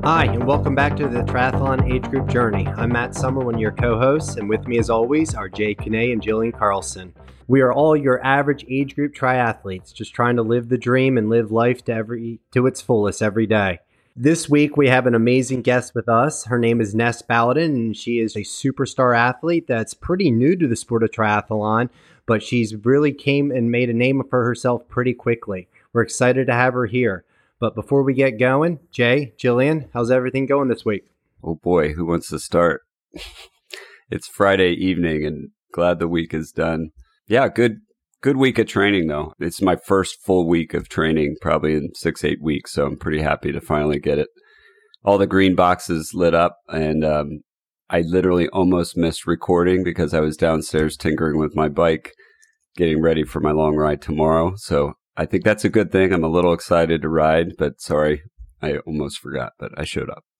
Hi, and welcome back to the Triathlon Age Group Journey. I'm Matt Summer, one of your co-hosts, and with me as always are Jay Kinney and Jillian Carlson. We are all your average age group triathletes, just trying to live the dream and live life to its fullest every day. This week, we have an amazing guest with us. Her name is Ness Bowden, and she is a superstar athlete that's pretty new to the sport of triathlon, but she's really came and made a name for herself pretty quickly. We're excited to have her here. But before we get going, Jay, Jillian, how's everything going this week? Oh boy, who wants to start? It's Friday evening and glad the week is done. Yeah, good week of training though. It's my first full week of training probably in 6-8 weeks, so I'm pretty happy to finally get it. All the green boxes lit up, and I literally almost missed recording because I was downstairs tinkering with my bike, getting ready for my long ride tomorrow. So I think that's a good thing. I'm a little excited to ride, but sorry, I almost forgot, but I showed up.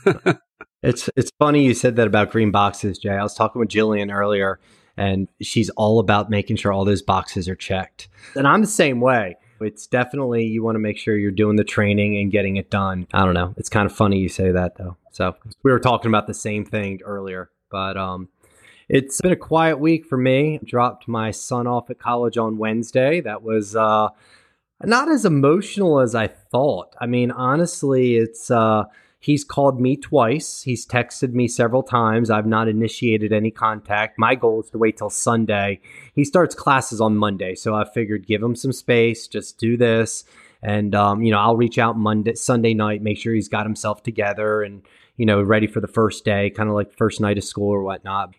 It's funny you said that about green boxes, Jay. I was talking with Jillian earlier, and she's all about making sure all those boxes are checked. And I'm the same way. It's definitely, you want to make sure you're doing the training and getting it done. I don't know. It's kind of funny you say that, though. So we were talking about the same thing earlier, but it's been a quiet week for me. Dropped my son off at college on Wednesday. That was not as emotional as I thought. I mean, honestly, it's he's called me twice. He's texted me several times. I've not initiated any contact. My goal is to wait till Sunday. He starts classes on Monday, so I figured give him some space, just do this. And, I'll reach out Sunday night, make sure he's got himself together and, ready for the first day, kind of like first night of school or whatnot.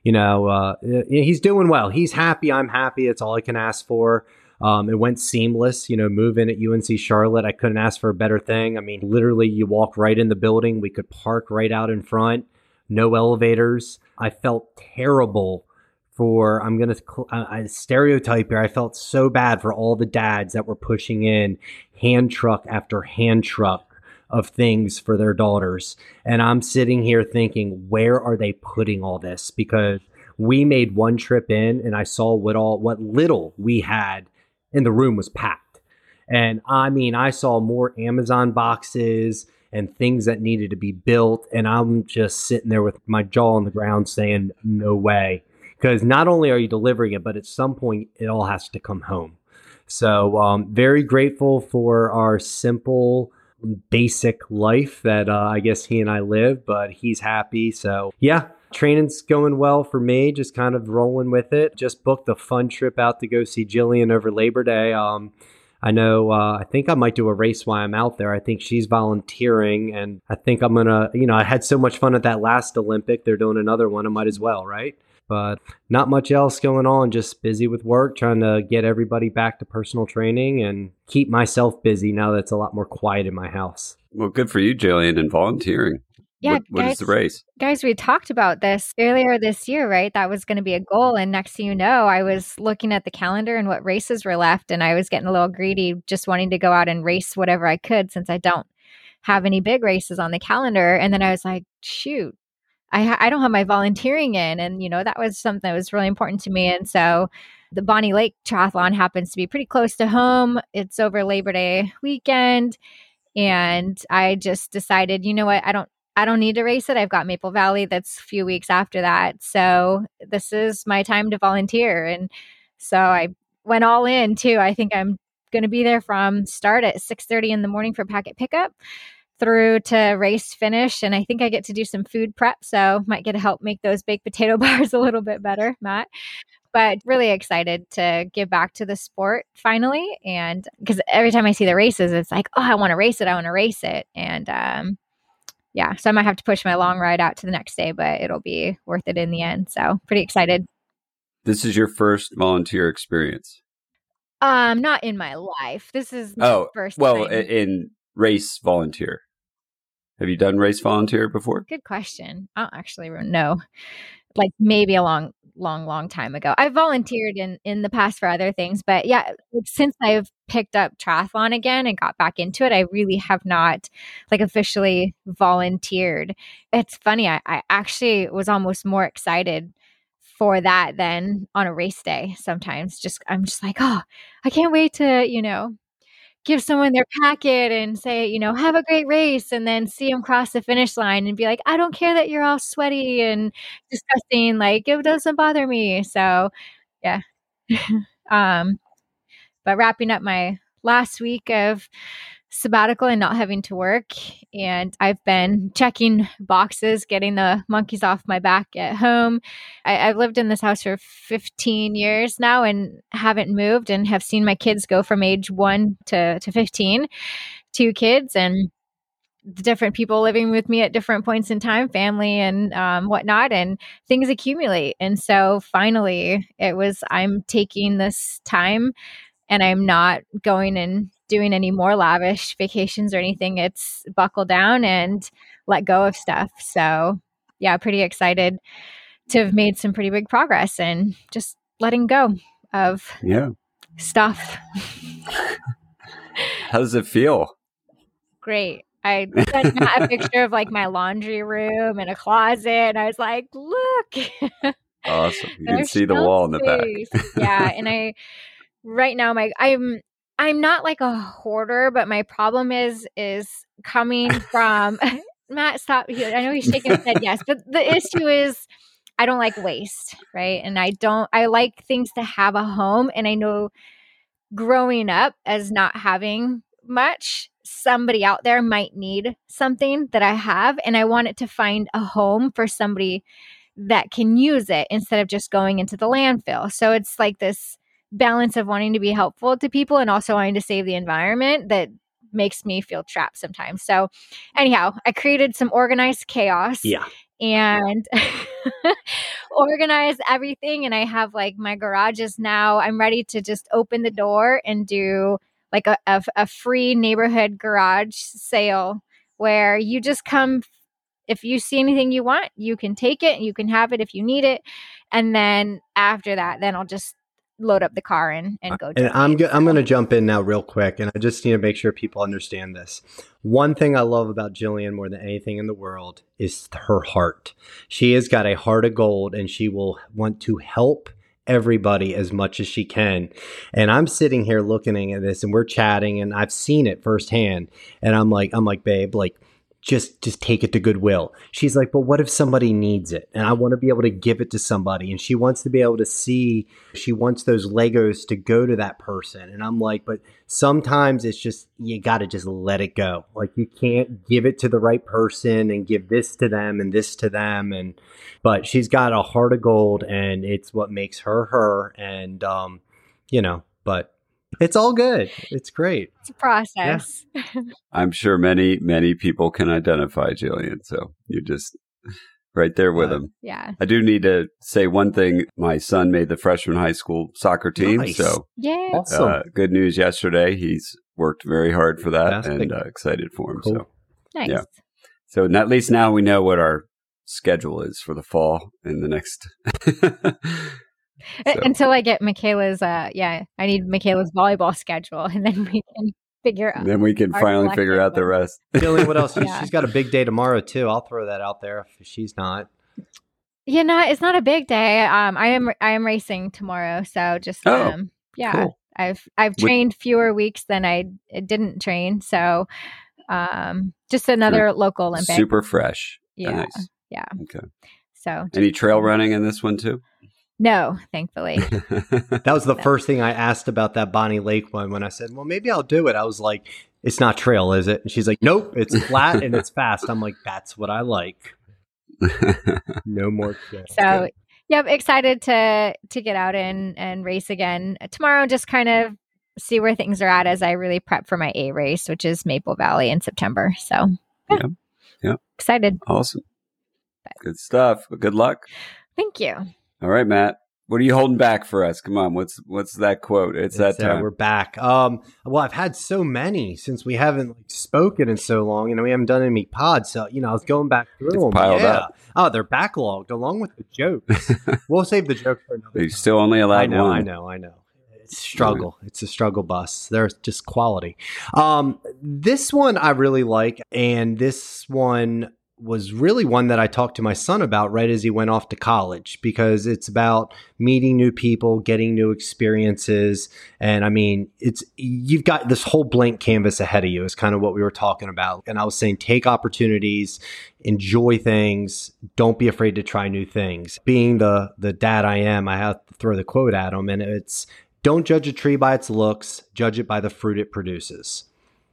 He's doing well. He's happy. I'm happy. It's all I can ask for. It went seamless, move in at UNC Charlotte. I couldn't ask for a better thing. I mean, literally you walk right in the building. We could park right out in front, no elevators. I felt terrible I'm going to stereotype here. I felt so bad for all the dads that were pushing in hand truck after hand truck of things for their daughters. And I'm sitting here thinking, where are they putting all this? Because we made one trip in and I saw what little we had, and the room was packed. And I mean, I saw more Amazon boxes and things that needed to be built. And I'm just sitting there with my jaw on the ground saying, no way. Because not only are you delivering it, but at some point it all has to come home. So very grateful for our simple, basic life that I guess he and I live, but he's happy. So yeah, training's going well for me, just kind of rolling with it. Just booked a fun trip out to go see Jillian over Labor Day. I know, I think I might do a race while I'm out there. I think she's volunteering, and I think I'm going to, I had so much fun at that last Olympic. They're doing another one. I might as well, right? But not much else going on, just busy with work, trying to get everybody back to personal training and keep myself busy now that it's a lot more quiet in my house. Well, good for you, Jillian, and volunteering. Yeah, what is the race? Guys, we talked about this earlier this year, right? That was going to be a goal. And next thing you know, I was looking at the calendar and what races were left. And I was getting a little greedy, just wanting to go out and race whatever I could since I don't have any big races on the calendar. And then I was like, shoot, I don't have my volunteering in. And, that was something that was really important to me. And so the Bonnie Lake Triathlon happens to be pretty close to home. It's over Labor Day weekend. And I just decided, you know what, I don't need to race it. I've got Maple Valley that's a few weeks after that. So this is my time to volunteer. And so I went all in too. I think I'm going to be there from start at 6:30 in the morning for packet pickup through to race finish. And I think I get to do some food prep. So might get to help make those baked potato bars a little bit better, Matt. But really excited to give back to the sport finally. And because every time I see the races, it's like, oh, I want to race it. I want to race it. And yeah, so I might have to push my long ride out to the next day, but it'll be worth it in the end. So pretty excited. This is your first volunteer experience? Not in my life. This is my first time. In race volunteer. Have you done race volunteer before? Good question. I don't actually know. Like maybe a long time ago. I volunteered in the past for other things, but yeah, since I've picked up triathlon again and got back into it, I really have not officially volunteered. It's funny. I actually was almost more excited for that than on a race day. Sometimes I'm just like, oh, I can't wait to, give someone their packet and say, have a great race, and then see them cross the finish line and be like, I don't care that you're all sweaty and disgusting. Like, it doesn't bother me. So, yeah. But wrapping up my last week of sabbatical and not having to work, and I've been checking boxes, getting the monkeys off my back at home. I've lived in this house for 15 years now and haven't moved, and have seen my kids go from age 1 to 15, 2 kids, and different people living with me at different points in time, family and whatnot, and things accumulate. And so finally I'm taking this time, and I'm not going and doing any more lavish vacations or anything. It's buckle down and let go of stuff. So yeah, pretty excited to have made some pretty big progress and just letting go of stuff. How does it feel? Great. I sent Matt a picture of like my laundry room and a closet, and I was like, look. Awesome. You can see the wall in the back. Yeah. And right now I'm not like a hoarder, but my problem is coming from Matt, stop. I know he's shaking his head, yes, but the issue is I don't like waste, right? And I like things to have a home. And I know growing up as not having much, somebody out there might need something that I have, and I want it to find a home for somebody that can use it instead of just going into the landfill. So it's like this balance of wanting to be helpful to people and also wanting to save the environment that makes me feel trapped sometimes. So anyhow, I created some organized chaos. Yeah. And organize everything. And I have like my garages now. I'm ready to just open the door and do like a free neighborhood garage sale where you just come. If you see anything you want, you can take it. You can have it if you need it. And then after that, then I'll just load up the car and go. And I'm going to jump in now real quick. And I just need to make sure people understand this. One thing I love about Jillian more than anything in the world is her heart. She has got a heart of gold, and she will want to help everybody as much as she can. And I'm sitting here looking at this, and we're chatting, and I've seen it firsthand. And I'm like, babe, like, just take it to Goodwill. She's like, but what if somebody needs it? And I want to be able to give it to somebody. And she wants to be able to see, she wants those Legos to go to that person. And I'm like, but sometimes it's just, you got to just let it go. Like, you can't give it to the right person and give this to them and this to them. But she's got a heart of gold, and it's what makes her. And, but it's all good. It's great. It's a process. Yeah. I'm sure many, many people can identify Jillian. So you're just right there with them. Yeah. I do need to say one thing. My son made the freshman high school soccer team. Nice. So yeah, awesome. Good news yesterday. He's worked very hard for that. Fantastic. And excited for him. Cool. So nice. Yeah. So at least now we know what our schedule is for the fall in the next. Until I get Michaela's, I need Michaela's volleyball schedule, and then we can figure out. Then we can finally figure out the rest. Jillian, what else? Yeah. She's got a big day tomorrow too. I'll throw that out there if she's not. It's not a big day. I am racing tomorrow, so just cool. I've trained fewer weeks than I didn't train, so just another local Olympic. Super fresh. Yeah, nice. Yeah. Okay. So any trail running in this one too? No, thankfully. That was the first thing I asked about that Bonnie Lake one. When I said, well, maybe I'll do it. I was like, it's not trail, is it? And she's like, nope, it's flat and it's fast. I'm like, that's what I like. No more trail. So, excited to get out and race again tomorrow. Just kind of see where things are at as I really prep for my A race, which is Maple Valley in September. So, yeah. Excited. Awesome. Good stuff. Good luck. Thank you. All right, Matt. What are you holding back for us? Come on. What's that quote? It's that time. We're back. Well, I've had so many since we haven't spoken in so long, and we haven't done any pods. So, I was going back through them. Piled up. Oh, they're backlogged along with the jokes. We'll save the jokes for another time. You still only allowed one. I know. It's a struggle. It's a struggle bus. They're just quality. This one I really like, and this one was really one that I talked to my son about right as he went off to college, because it's about meeting new people, getting new experiences. And I mean, you've got this whole blank canvas ahead of you is kind of what we were talking about. And I was saying, take opportunities, enjoy things, don't be afraid to try new things. Being the dad I am, I have to throw the quote at him, and it's, don't judge a tree by its looks, judge it by the fruit it produces.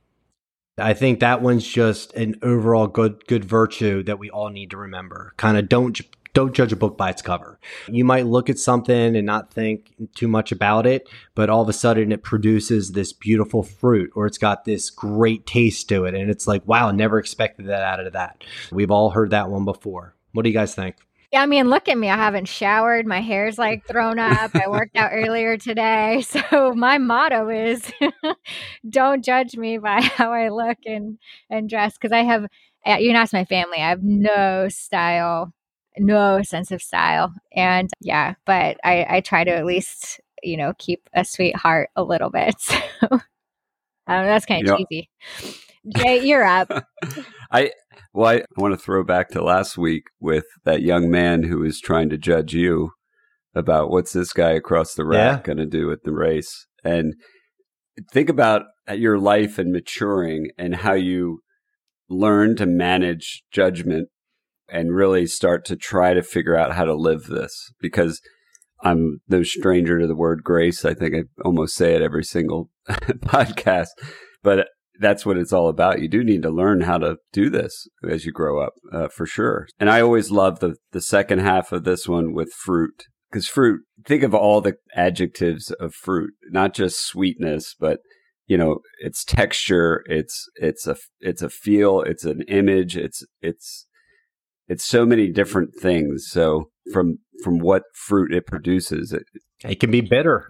I think that one's just an overall good virtue that we all need to remember. Kind of don't judge a book by its cover. You might look at something and not think too much about it, but all of a sudden it produces this beautiful fruit, or it's got this great taste to it. And it's like, wow, never expected that out of that. We've all heard that one before. What do you guys think? Yeah, I mean, look at me. I haven't showered. My hair's like thrown up. I worked out earlier today. So my motto is don't judge me by how I look and dress. Because I have, you can ask my family, I have no style, no sense of style. And yeah, but I try to at least, keep a sweetheart a little bit. So that's kind of cheesy. Jay, you're up. I want to throw back to last week with that young man who was trying to judge you about what's this guy across the rack going to do at the race. And think about your life and maturing and how you learn to manage judgment and really start to try to figure out how to live this. Because I'm no stranger to the word grace. I think I almost say it every single podcast, but that's what it's all about. You do need to learn how to do this as you grow up, for sure. And I always love the second half of this one with fruit, because fruit, think of all the adjectives of fruit, not just sweetness, but its texture, it's a feel, it's an image, it's so many different things. So from what fruit it produces, it can be bitter.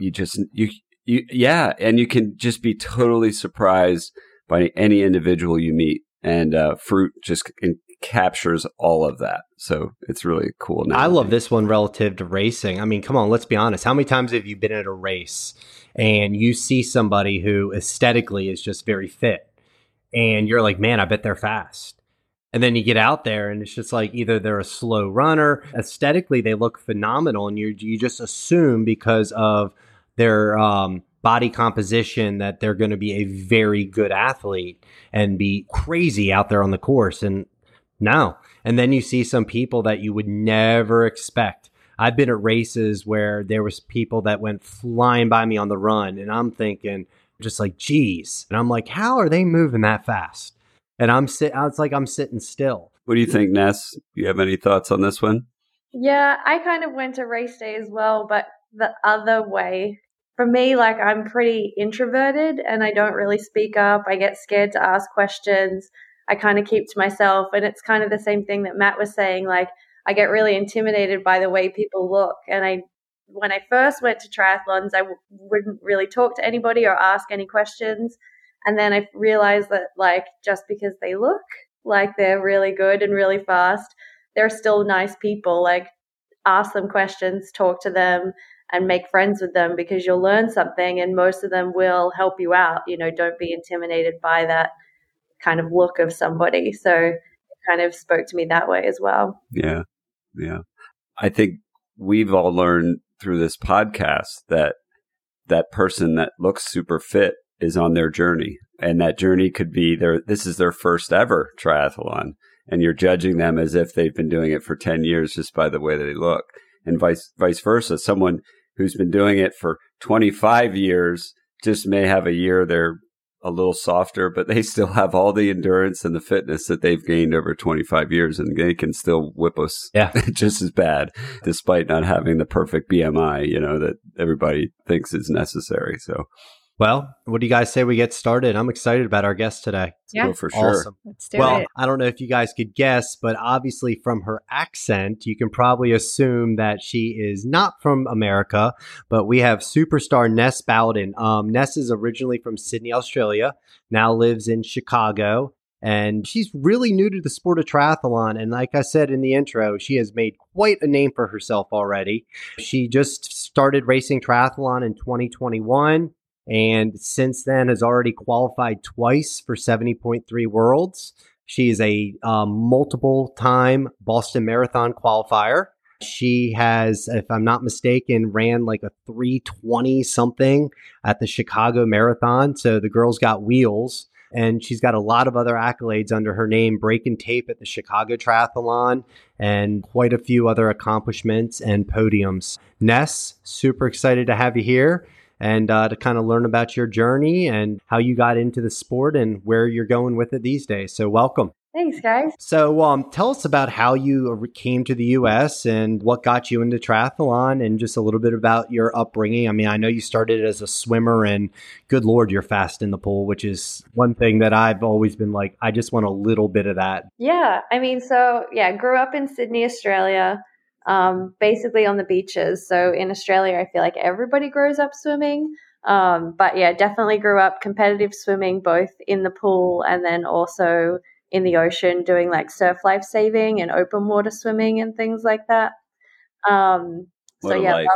Yeah, and you can just be totally surprised by any individual you meet, and fruit just captures all of that. So it's really cool. I love this one relative to racing. I mean, come on, let's be honest. How many times have you been at a race and you see somebody who aesthetically is just very fit, and you're like, man, I bet they're fast. And then you get out there and it's just like, either they're a slow runner, aesthetically they look phenomenal, and you just assume because of their body composition that they're going to be a very good athlete and be crazy out there on the course. And no. And then you see some people that you would never expect. I've been at races where there was people that went flying by me on the run, and I'm thinking just like, geez. And I'm like, how are they moving that fast? And it's like I'm sitting still. What do you think, Ness? Do you have any thoughts on this one? Yeah, I kind of went to race day as well, but the other way. For me, like, I'm pretty introverted and I don't really speak up. I get scared to ask questions. I kind of keep to myself. And it's kind of the same thing that Matt was saying. Like, I get really intimidated by the way people look. And when I first went to triathlons, I wouldn't really talk to anybody or ask any questions. And then I realized that, like, just because they look like they're really good and really fast, they're still nice people. Like, ask them questions, talk to them, and make friends with them, because you'll learn something and most of them will help you out. Don't be intimidated by that kind of look of somebody. So it kind of spoke to me that way as well. Yeah. Yeah. I think we've all learned through this podcast that person that looks super fit is on their journey, and that journey could be this is their first ever triathlon, and you're judging them as if they've been doing it for 10 years just by the way that they look, and vice versa. Someone who's been doing it for 25 years just may have a year they're a little softer, but they still have all the endurance and the fitness that they've gained over 25 years, and they can still whip us just as bad, despite not having the perfect BMI, that everybody thinks is necessary. So, well, what do you guys say we get started? I'm excited about our guest today. Yeah, go for sure. Awesome. Let's do it. I don't know if you guys could guess, but obviously from her accent, you can probably assume that she is not from America, but we have superstar Ness Bowden. Ness is originally from Sydney, Australia, now lives in Chicago, and she's really new to the sport of triathlon. And like I said in the intro, she has made quite a name for herself already. She just started racing triathlon in 2021. And since then has already qualified twice for 70.3 Worlds. She is a multiple time Boston Marathon qualifier. She has, if I'm not mistaken, ran like a 3:20 something at the Chicago Marathon. So the girl's got wheels. And she's got a lot of other accolades under her name, breaking tape at the Chicago Triathlon and quite a few other accomplishments and podiums. Ness, super excited to have you here and to kind of learn about your journey and how you got into the sport and where you're going with it these days. So welcome. Thanks, guys. So tell us about how you came to the U.S. and what got you into triathlon and just a little bit about your upbringing. I mean, I know you started as a swimmer and good Lord, you're fast in the pool, which is one thing that I've always been like, I just want a little bit of that. Yeah. I mean, grew up in Sydney, Australia, basically on the beaches. So in Australia, I feel like everybody grows up swimming. But yeah, definitely grew up competitive swimming, both in the pool and then also in the ocean doing like surf life saving and open water swimming and things like that. I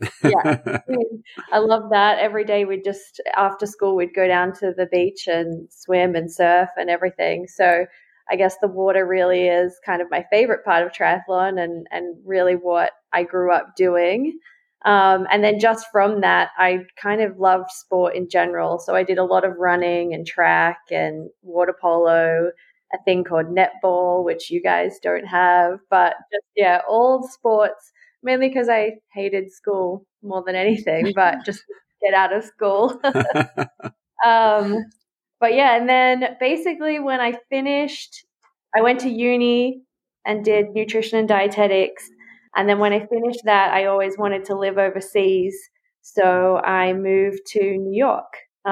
love that. Every day after school, we'd go down to the beach and swim and surf and everything. So I guess the water really is kind of my favorite part of triathlon and really what I grew up doing. And then just from that, I kind of loved sport in general. So I did a lot of running and track and water polo, a thing called netball, which you guys don't have, but just, all sports, mainly because I hated school more than anything, but just get out of school. And then basically when I finished, I went to uni and did nutrition and dietetics. And then when I finished that, I always wanted to live overseas. So I moved to New York.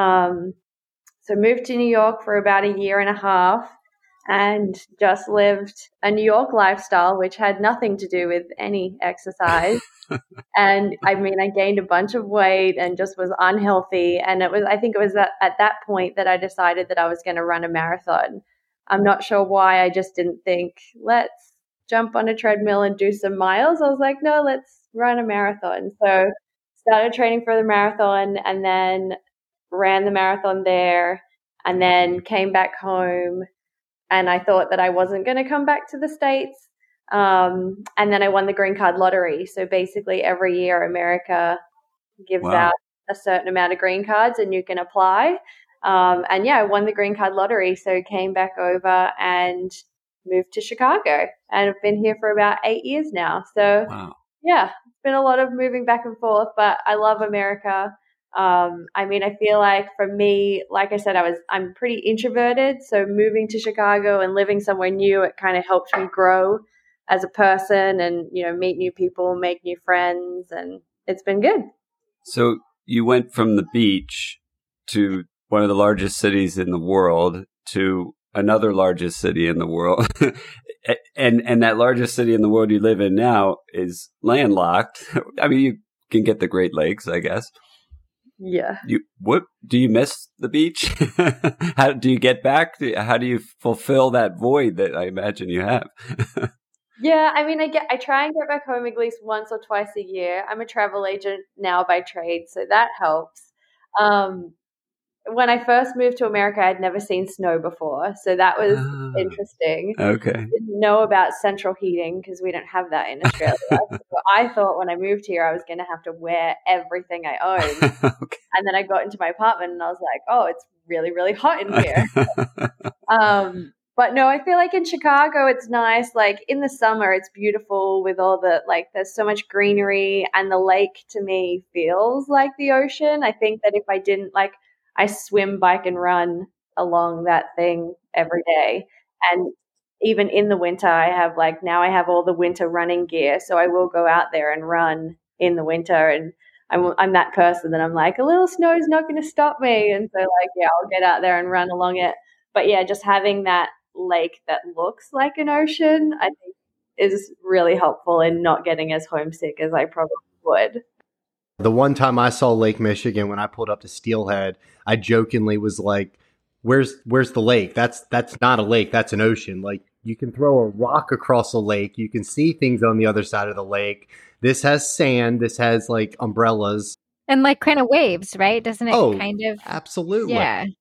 Moved to New York for about a year and a half. And just lived a New York lifestyle, which had nothing to do with any exercise. And I mean, I gained a bunch of weight and just was unhealthy. And I think it was at that point that I decided that I was going to run a marathon. I'm not sure why. I just didn't think, let's jump on a treadmill and do some miles. I was like, no, let's run a marathon. So started training for the marathon and then ran the marathon there and then came back home. And I thought that I wasn't going to come back to the States. And then I won the green card lottery. So basically every year America gives out a certain amount of green cards and you can apply. I won the green card lottery. So came back over and moved to Chicago. And I've been here for about 8 years now. So it's been a lot of moving back and forth, but I love America. I feel like for me, like I said, I'm pretty introverted. So moving to Chicago and living somewhere new, it kind of helped me grow as a person and, meet new people, make new friends. And it's been good. So you went from the beach to one of the largest cities in the world to another largest city in the world. and that largest city in the world you live in now is landlocked. I mean, you can get the Great Lakes, I guess. Yeah. What do you miss the beach? How do you get back? How do you fulfill that void that I imagine you have? Yeah, I try and get back home at least once or twice a year. I'm a travel agent now by trade, so that helps. When I first moved to America, I'd never seen snow before, so that was interesting. Okay. Didn't know about central heating because we don't have that in Australia. So I thought when I moved here, I was going to have to wear everything I own. Okay. And then I got into my apartment and I was like, oh, it's really, really hot in here. But no, I feel like in Chicago, it's nice. Like in the summer, it's beautiful with all the, there's so much greenery and the lake to me feels like the ocean. I think that if I didn't I swim, bike, and run along that thing every day. And even in the winter, I have now I have all the winter running gear. So I will go out there and run in the winter. And I'm that person that I'm like, a little snow is not going to stop me. And so I'll get out there and run along it. But yeah, just having that lake that looks like an ocean, I think is really helpful in not getting as homesick as I probably would. The one time I saw Lake Michigan when I pulled up to Steelhead, I jokingly was like, where's the lake? That's not a lake, that's an ocean. Like you can throw a rock across a lake, you can see things on the other side of the lake. This has sand, this has umbrellas. And kind of waves, right? Doesn't it kind of? Absolutely. Yeah.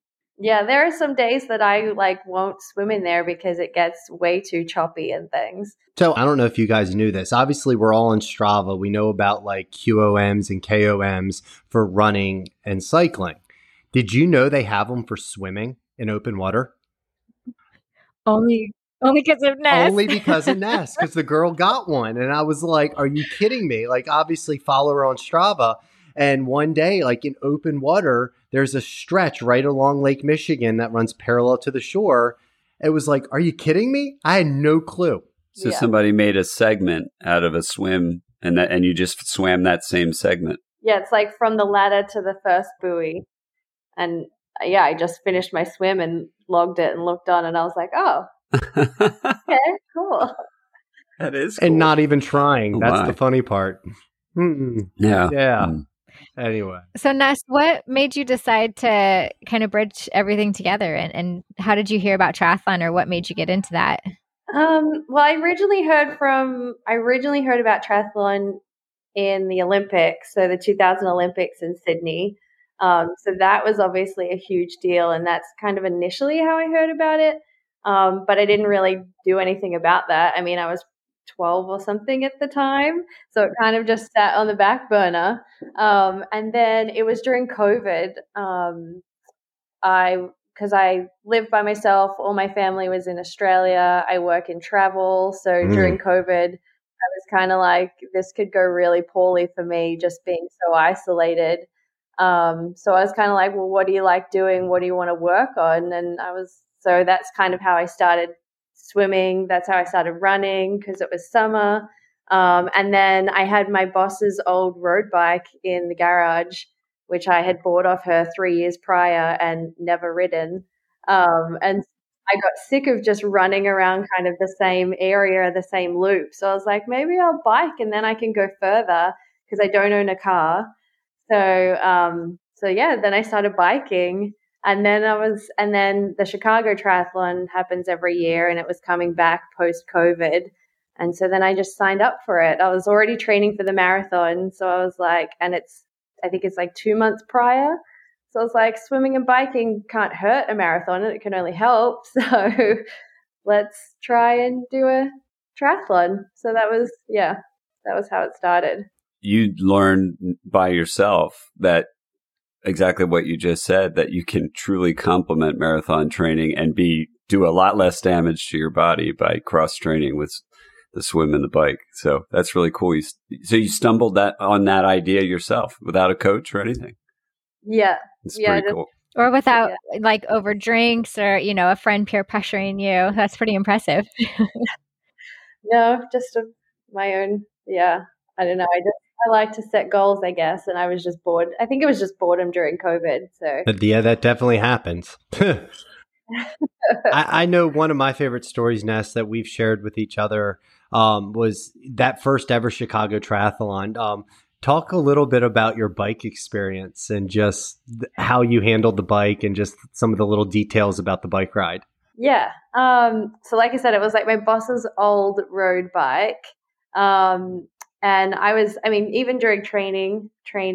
Yeah, there are some days that I like won't swim in there because it gets way too choppy and things. So I don't know if you guys knew this. Obviously, we're all on Strava. We know about like QOMs and KOMs for running and cycling. Did you know they have them for swimming in open water? Only because of Ness. Only because of Ness, because the girl got one. And I was like, are you kidding me? Like, obviously follow her on Strava. And one day, like in open water, there's a stretch right along Lake Michigan that runs parallel to the shore. It was like, are you kidding me? I had no clue. So somebody made a segment out of a swim and you just swam that same segment. Yeah, it's like from the ladder to the first buoy. And yeah, I just finished my swim and logged it and looked on and I was like, oh, okay, cool. That is cool. And not even trying. Oh, That's my. the funny part. Yeah. Yeah. Anyway. So Ness, what made you decide to kind of bridge everything together and how did you hear about triathlon, or what made you get into that? Well, I originally heard about triathlon in the Olympics, so the 2000 Olympics in Sydney. So that was obviously a huge deal, and that's kind of initially how I heard about it. But I didn't really do anything about that. I mean, I was 12 or something at the time, so it kind of just sat on the back burner. And then it was during COVID. Because I lived by myself, all my family was in Australia. I work in travel, so during COVID, I was kind of like, this could go really poorly for me, just being so isolated. So I was kind of like, well, what do you like doing? What do you want to work on? And so that's kind of how I started swimming. That's how I started running, because it was summer. And then I had my boss's old road bike in the garage, which I had bought off her 3 years prior and never ridden. And I got sick of just running around kind of the same area, the same loop. So I was like, maybe I'll bike and then I can go further because I don't own a car. So yeah, then I started biking, and then the Chicago Triathlon happens every year, and it was coming back post COVID. And so then I just signed up for it. I was already training for the marathon. So I was like, I think it's like 2 months prior. So I was like, swimming and biking can't hurt a marathon, and it can only help. So let's try and do a triathlon. So that was how it started. You learn by yourself that exactly what you just said, that you can truly complement marathon training and do a lot less damage to your body by cross training with the swim and the bike. So that's really cool. So you stumbled on that idea yourself without a coach or anything. Yeah. It's pretty cool. Or without like over drinks or, a friend peer pressuring you. That's pretty impressive. No, just my own. Yeah. I don't know. I like to set goals, I guess. And I was just bored. I think it was just boredom during COVID. So Yeah, that definitely happens. I know one of my favorite stories, Ness, that we've shared with each other was that first ever Chicago Triathlon. Talk a little bit about your bike experience and just how you handled the bike and just some of the little details about the bike ride. Yeah. So like I said, it was like my boss's old road bike. And even during training,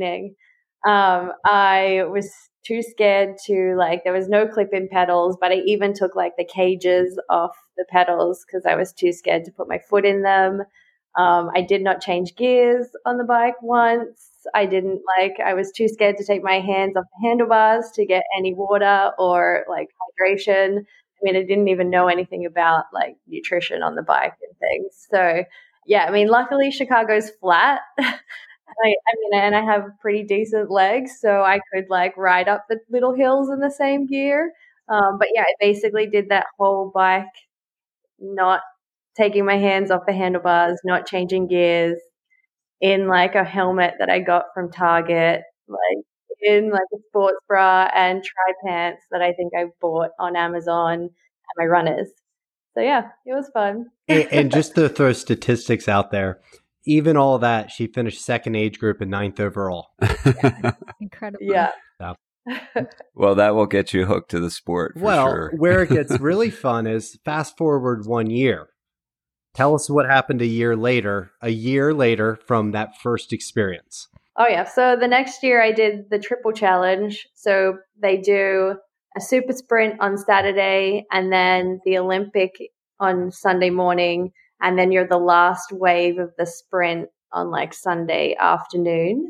I was too scared there was no clip-in pedals, but I even took like the cages off the pedals because I was too scared to put my foot in them. I did not change gears on the bike once. I was too scared to take my hands off the handlebars to get any water or like hydration. I mean, I didn't even know anything about like nutrition on the bike and things. So yeah, I mean, luckily Chicago's flat. And I have pretty decent legs, so I could like ride up the little hills in the same gear. But yeah, I basically did that whole bike, not taking my hands off the handlebars, not changing gears, in like a helmet that I got from Target, like in like a sports bra and tri pants that I think I bought on Amazon, and my runners. So yeah, it was fun. And just to throw statistics out there, even all that, she finished second age group and 9th overall. Yeah. Incredible. Yeah. Well, that will get you hooked to the sport for sure. Where it gets really fun is fast forward 1 year. Tell us what happened a year later from that first experience. Oh, yeah. So the next year I did the triple challenge. So they do a super sprint on Saturday, and then the Olympic on Sunday morning, and then you're the last wave of the sprint on like Sunday afternoon.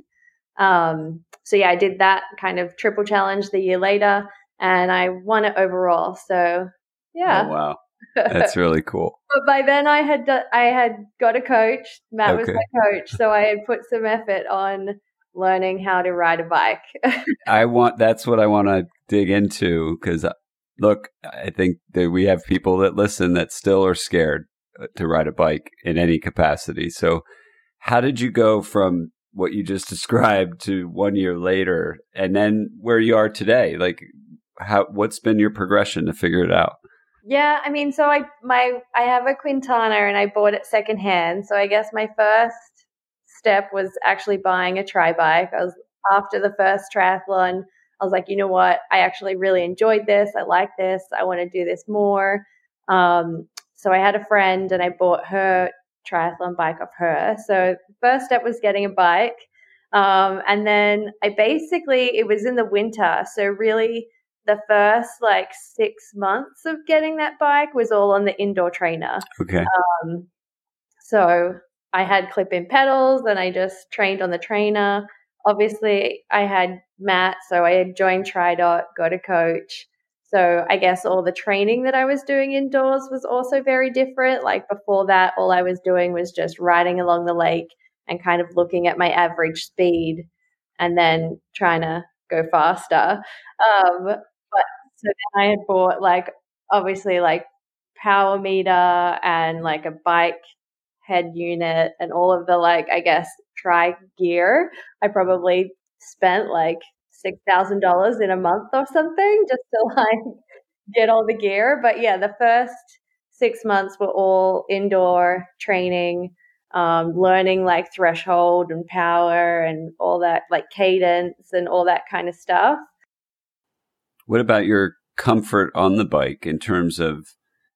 So yeah, I did that kind of triple challenge the year later, and I won it overall. So yeah. Oh, wow. That's really cool. But by then I had got a coach. Matt was my coach, so I had put some effort on learning how to ride a bike. That's what I want to dig into, because look, I think that we have people that listen that still are scared to ride a bike in any capacity. So how did you go from what you just described to 1 year later, and then where you are today? Like, what's been your progression to figure it out? Yeah, I mean, so I have a Quintana and I bought it secondhand. So I guess my first step was actually buying a tri bike. After the first triathlon, I was like, you know what? I actually really enjoyed this. I like this. I want to do this more. So I had a friend and I bought her triathlon bike off her. So the first step was getting a bike. And then it was in the winter. So really, the first like 6 months of getting that bike was all on the indoor trainer. Okay. So I had clip-in pedals and I just trained on the trainer. Obviously, I had Matt, so I had joined TriDot, got a coach. So I guess all the training that I was doing indoors was also very different. Like before that, all I was doing was just riding along the lake and kind of looking at my average speed and then trying to go faster. But so then I had bought obviously power meter and like a bike head unit and all of the I guess tri gear. I probably spent like $6,000 in a month or something just to get all the gear. But yeah, the first 6 months were all indoor training, learning like threshold and power and all that, like cadence and all that kind of stuff. What about your comfort on the bike in terms of,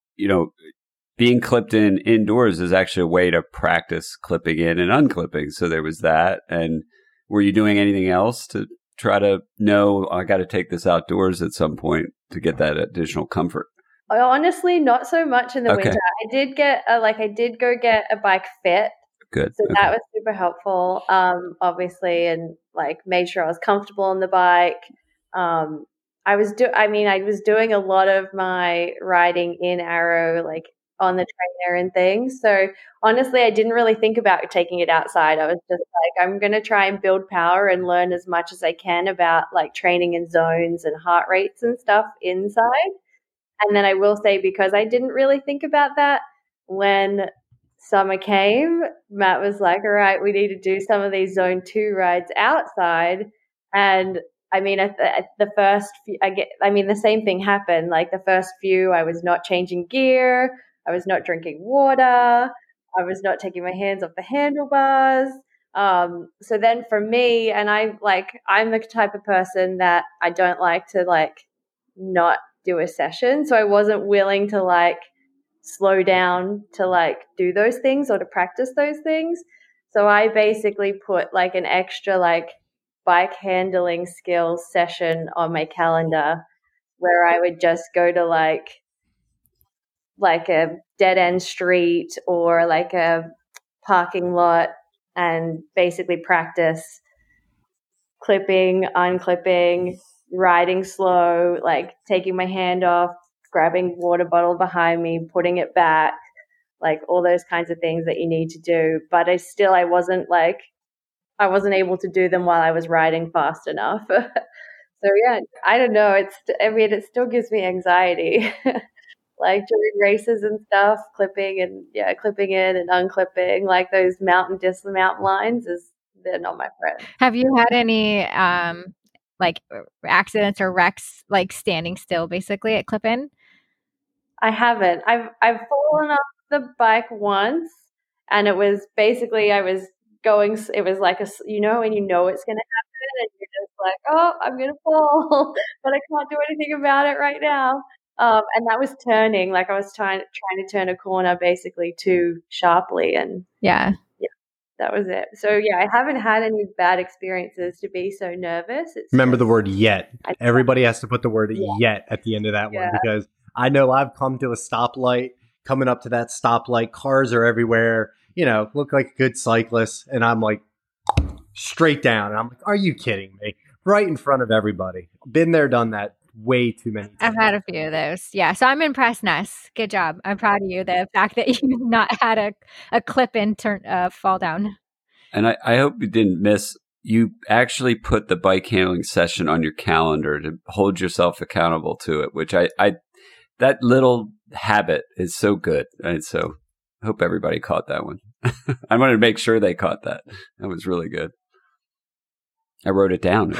being clipped in indoors is actually a way to practice clipping in and unclipping. So there was that. And were you doing anything else to try to know, I got to take this outdoors at some point to get that additional comfort? Honestly, not so much in the winter. I did go get a bike fit. Good. So that was super helpful, obviously, and made sure I was comfortable on the bike. I was doing a lot of my riding in Arrow, on the trainer and things. So honestly, I didn't really think about taking it outside. I was just I'm going to try and build power and learn as much as I can about training in zones and heart rates and stuff inside. And then I will say, because I didn't really think about that, when summer came, Matt was like, all right, we need to do some of these zone 2 rides outside. And I mean, the first few, the same thing happened. Like the first few, I was not changing gear. I was not drinking water. I was not taking my hands off the handlebars. So then for me, and I'm the type of person that I don't like to not do a session. So I wasn't willing to slow down to do those things or to practice those things. So I basically put an extra bike handling skills session on my calendar where I would just go to a dead end street or a parking lot and basically practice clipping, unclipping, riding slow, taking my hand off, grabbing water bottle behind me, putting it back, all those kinds of things that you need to do. But I wasn't able to do them while I was riding fast enough. So yeah, I don't know. It still gives me anxiety. During races and stuff, clipping in and unclipping, those mountain dismount lines they're not my friend. Have you had any accidents or wrecks standing still basically at clip-in? I haven't. I've fallen off the bike once, and it was basically I was going. It was when you know it's going to happen, and you're just oh, I'm going to fall, but I can't do anything about it right now. And that was turning, I was trying to turn a corner basically too sharply, and yeah, That was it. So yeah, I haven't had any bad experiences to be so nervous. It's Remember just, the word yet. I- Everybody has to put the word Yeah. yet at the end of that one, Yeah. because I know I've come to a stoplight, coming up to that stoplight, cars are everywhere, look like a good cyclist. And I'm like straight down. And I'm like, are you kidding me? Right in front of everybody. Been there, done that way too many times. I've had a few of those. Yeah. So I'm impressed, Ness. Good job. I'm proud of you. The fact that you've not had a clip in fall down. And I hope you didn't miss, you actually put the bike handling session on your calendar to hold yourself accountable to it, which that little habit is so good. And so I hope everybody caught that one. I wanted to make sure they caught that. That was really good. I wrote it down.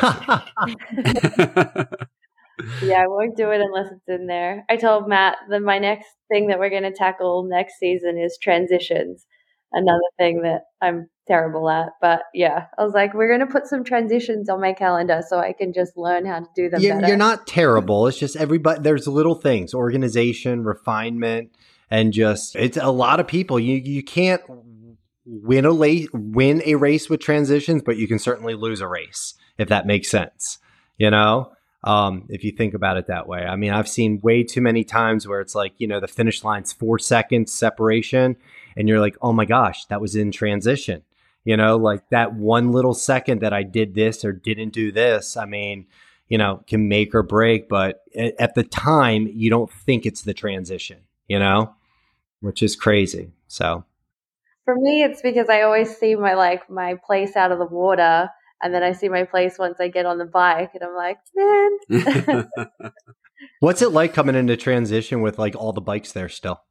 Yeah, I won't do it unless it's in there. I told Matt that my next thing that we're going to tackle next season is transitions. Another thing that I'm terrible at. But yeah, I was like, we're going to put some transitions on my calendar so I can just learn how to do them better. You're not terrible. It's just there's little things, organization, refinement, and it's a lot of people. You can't win a race with transitions, but you can certainly lose a race, if that makes sense. If you think about it that way. I mean, I've seen way too many times where it's like, the finish line's 4 seconds separation and you're like, oh my gosh, that was in transition. Like that one little second that I did this or didn't do this, I mean, can make or break, but at the time you don't think it's the transition, which is crazy. So for me, it's because I always see my place out of the water. And then I see my place once I get on the bike and I'm like, man. What's it like coming into transition with like all the bikes there still?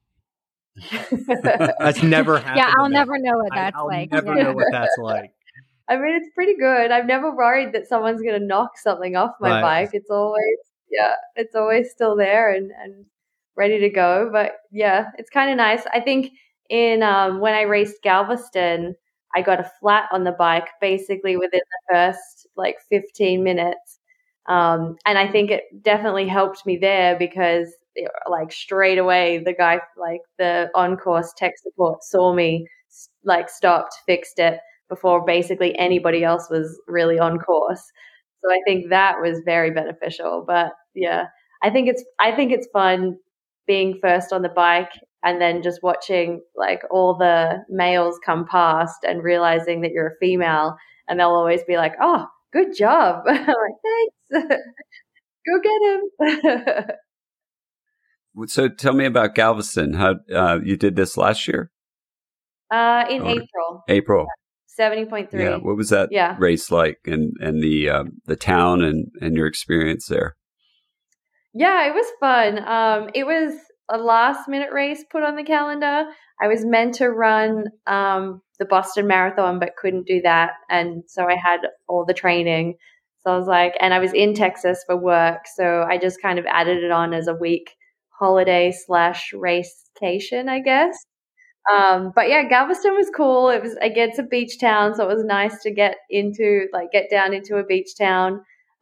That's never happened. Yeah, I'll never know what that's like. I'll never know what that's like. I mean, it's pretty good. I've never worried that someone's going to knock something off my bike. It's always still there and ready to go. But yeah, it's kind of nice. I think when I raced Galveston, I got a flat on the bike basically within the first 15 minutes. And I think it definitely helped me there because straight away the guy, the on-course tech support saw me, stopped, fixed it before basically anybody else was really on course. So I think that was very beneficial. But yeah, I think it's fun being first on the bike and then just watching all the males come past and realizing that you're a female, and they'll always be like, "Oh, good job." I'm like, "Thanks." Go get him. So tell me about Galveston. How you did this last year? In April. 70.3. Yeah. What was that race like, and the town and your experience there? Yeah, it was fun. It was a last minute race put on the calendar. I was meant to run the Boston Marathon, but couldn't do that. And so I had all the training. So I was like, and I was in Texas for work. So I just kind of added it on as a week holiday / racecation, I guess. But yeah, Galveston was cool. It's a beach town. So it was nice to get down into a beach town.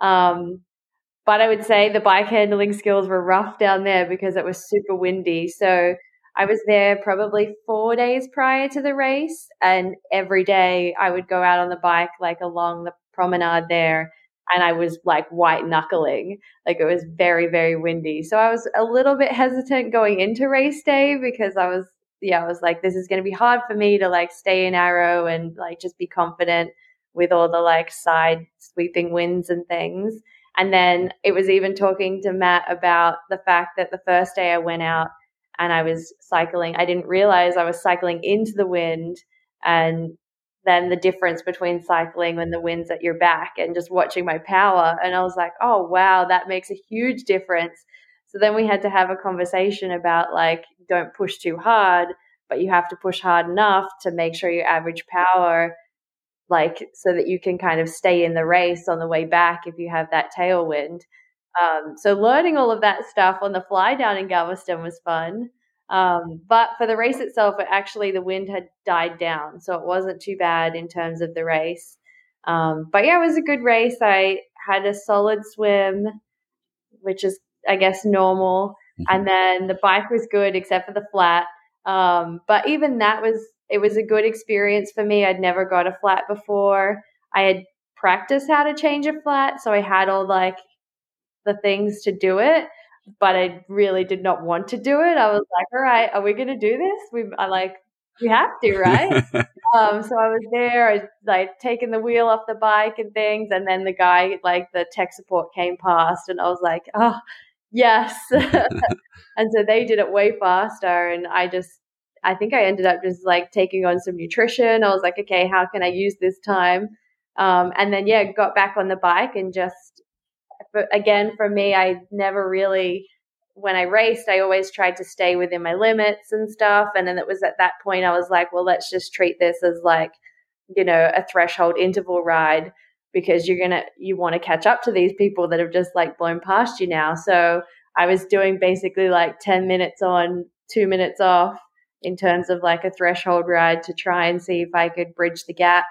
But I would say the bike handling skills were rough down there because it was super windy. So I was there probably 4 days prior to the race, and every day I would go out on the bike along the promenade there, and I was white knuckling. It was very, very windy. So I was a little bit hesitant going into race day because I was like, this is going to be hard for me to stay in Arrow and just be confident with all the side sweeping winds and things. And then it was even talking to Matt about the fact that the first day I went out and I was cycling, I didn't realize I was cycling into the wind, and then the difference between cycling when the wind's at your back and just watching my power. And I was like, oh, wow, that makes a huge difference. So then we had to have a conversation about don't push too hard, but you have to push hard enough to make sure your average power so that you can kind of stay in the race on the way back if you have that tailwind. So learning all of that stuff on the fly down in Galveston was fun. But for the race itself, the wind had died down, so it wasn't too bad in terms of the race. But yeah, it was a good race. I had a solid swim, which is, I guess, normal. And then the bike was good except for the flat. But even that was it was a good experience for me. I'd never got a flat before. I had practiced how to change a flat, so I had all like the things to do it, but I really did not want to do it. I was like, all right, are we going to do this? We have to, right? So I was there, I like taking the wheel off the bike and things. And then the guy, like the tech support came past and I was like, oh, yes. And so they did it way faster. And I think I ended up just like taking on some nutrition. I was like, okay, how can I use this time? And then, got back on the bike and just, again, for me, I never really, when I raced, I always tried to stay within my limits and stuff. And then it was at that point I was like, well, let's just treat this as like, a threshold interval ride, because you want to catch up to these people that have just like blown past you now. So I was doing basically like 10 minutes on, 2 minutes off in terms of like a threshold ride to try and see if I could bridge the gap.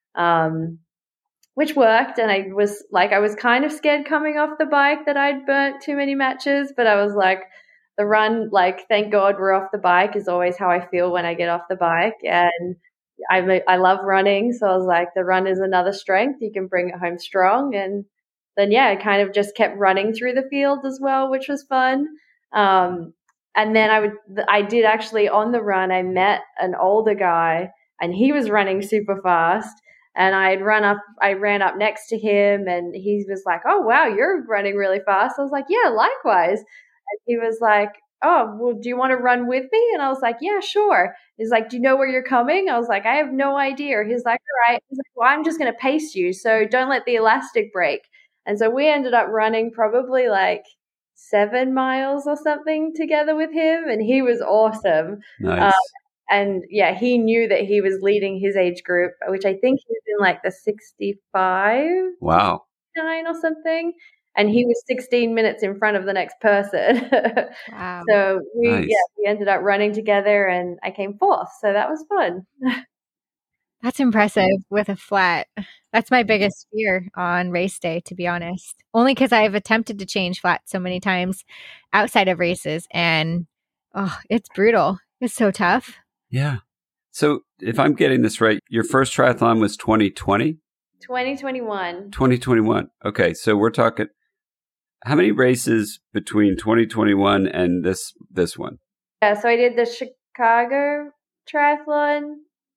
Which worked. And I was kind of scared coming off the bike that I'd burnt too many matches, but I was like, the run, like, thank God we're off the bike is always how I feel when I get off the bike. And I love running. So I was like, the run is another strength. You can bring it home strong. And then, I kind of just kept running through the field as well, which was fun. And then I did actually on the run, I met an older guy and he was running super fast. And I ran up next to him and he was like, oh, wow, you're running really fast. I was like, yeah, likewise. And he was like, oh, well, do you want to run with me? And I was like, yeah, sure. He's like, do you know where you're coming? I was like, I have no idea. He's like, all right. He's like, well, I'm just going to pace you, so don't let the elastic break. And so we ended up running probably like 7 miles or something together with him. And he was awesome. Nice. And he knew that he was leading his age group, which I think he was in like the 65. Wow. 9 or something. And he was 16 minutes in front of the next person. Wow. So Nice. we ended up running together and I came fourth. So that was fun. That's impressive with a flat. That's my biggest fear on race day, to be honest. Only because I've attempted to change flats so many times outside of races and it's brutal. It's so tough. Yeah. So if I'm getting this right, your first triathlon was 2020? 2021. 2021. Okay. So we're talking, how many races between 2021 and this one? Yeah. So I did the Chicago triathlon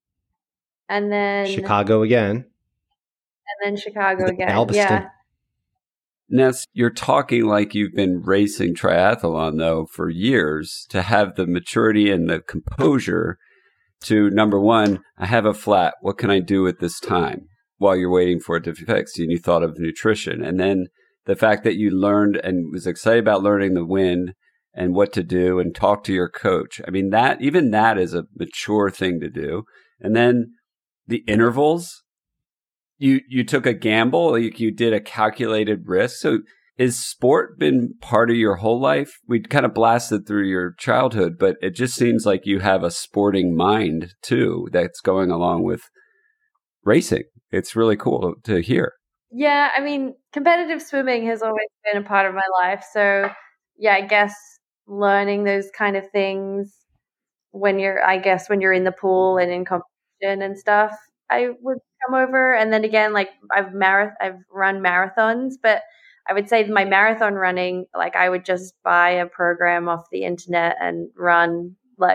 and then Chicago again. And then Chicago again. Galveston. Yeah. Ness, you're talking like you've been racing triathlon, though, for years, to have the maturity and the composure to, number one, I have a flat. What can I do at this time while you're waiting for it to fix? And you thought of nutrition. And then the fact that you learned and was excited about learning the wind and what to do and talk to your coach. I mean, that is a mature thing to do. And then the intervals. You took a gamble, you did a calculated risk. So has sport been part of your whole life? We kind of blasted through your childhood, but it just seems like you have a sporting mind too that's going along with racing. It's really cool to hear. Yeah, I mean, competitive swimming has always been a part of my life. So I guess learning those kind of things when you're in the pool and in competition and stuff, I would come over. And then again, like I've run marathons, but I would say my marathon running, like I would just buy a program off the internet and run.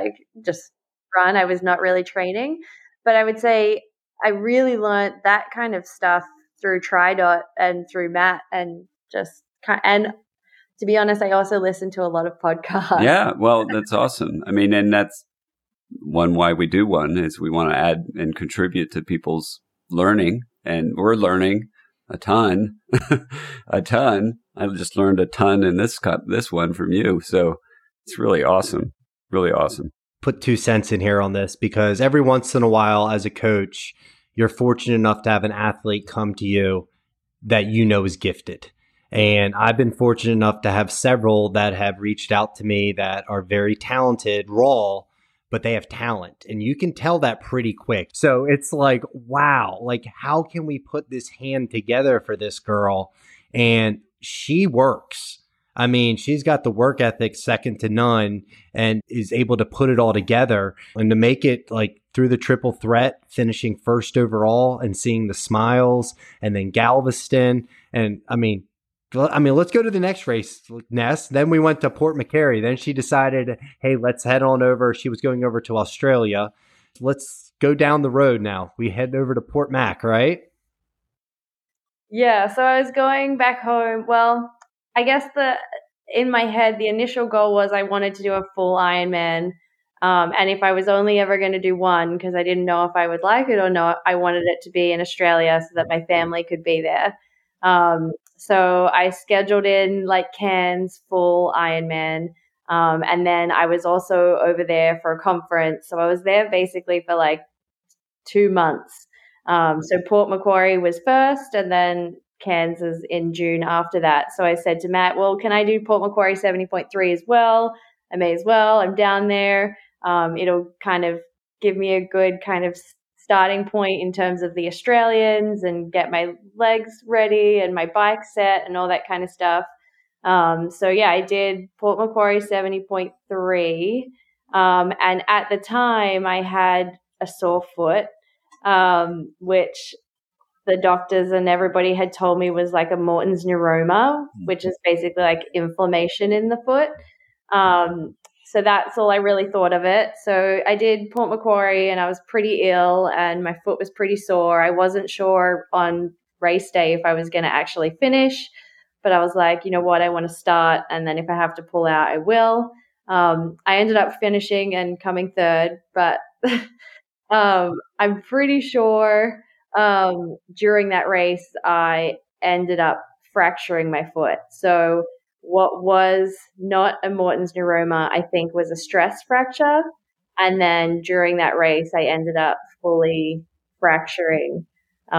I was not really training, but I would say I really learned that kind of stuff through TriDot and through Matt and and to be honest, I also listen to a lot of podcasts. Yeah, well, that's awesome. I mean, and that's why we do one is we want to add and contribute to people's learning, and we're learning a ton. I just learned a ton in this one from you. So it's really awesome. Really awesome. Put 2 cents in here on this because every once in a while as a coach, you're fortunate enough to have an athlete come to you that you know is gifted. And I've been fortunate enough to have several that have reached out to me that are very talented, raw, but they have talent. And you can tell that pretty quick. So it's like, wow, like how can we put this hand together for this girl? And she works. I mean, she's got the work ethic second to none and is able to put it all together and to make it like through the triple threat, finishing first overall and seeing the smiles and then Galveston. And I mean, let's go to the next race, Ness. Then we went to Port Macquarie. Then she decided, hey, let's head on over. She was going over to Australia. Let's go down the road now. We head over to Port Mac, right? Yeah, so I was going back home. Well, I guess in my head, the initial goal was I wanted to do a full Ironman. And if I was only ever going to do one, because I didn't know if I would like it or not, I wanted it to be in Australia so that my family could be there. So I scheduled in like Cairns full Ironman. And then I was also over there for a conference. So I was there basically for like 2 months. So Port Macquarie was first and then Cairns is in June after that. So I said to Matt, well, can I do Port Macquarie 70.3 as well? I may as well. I'm down there. It'll kind of give me a good kind of starting point in terms of the Australians and get my legs ready and my bike set and all that kind of stuff. So yeah, I did Port Macquarie 70.3. And at the time I had a sore foot, which the doctors and everybody had told me was like a Morton's neuroma, which is basically like inflammation in the foot. So that's all I really thought of it. So I did Port Macquarie and I was pretty ill and my foot was pretty sore. I wasn't sure on race day if I was going to actually finish, but I was like, you know what, I want to start. And then if I have to pull out, I will. I ended up finishing and coming third, but I'm pretty sure during that race, I ended up fracturing my foot. So what was not a Morton's neuroma, I think, was a stress fracture. And then during that race, I ended up fully fracturing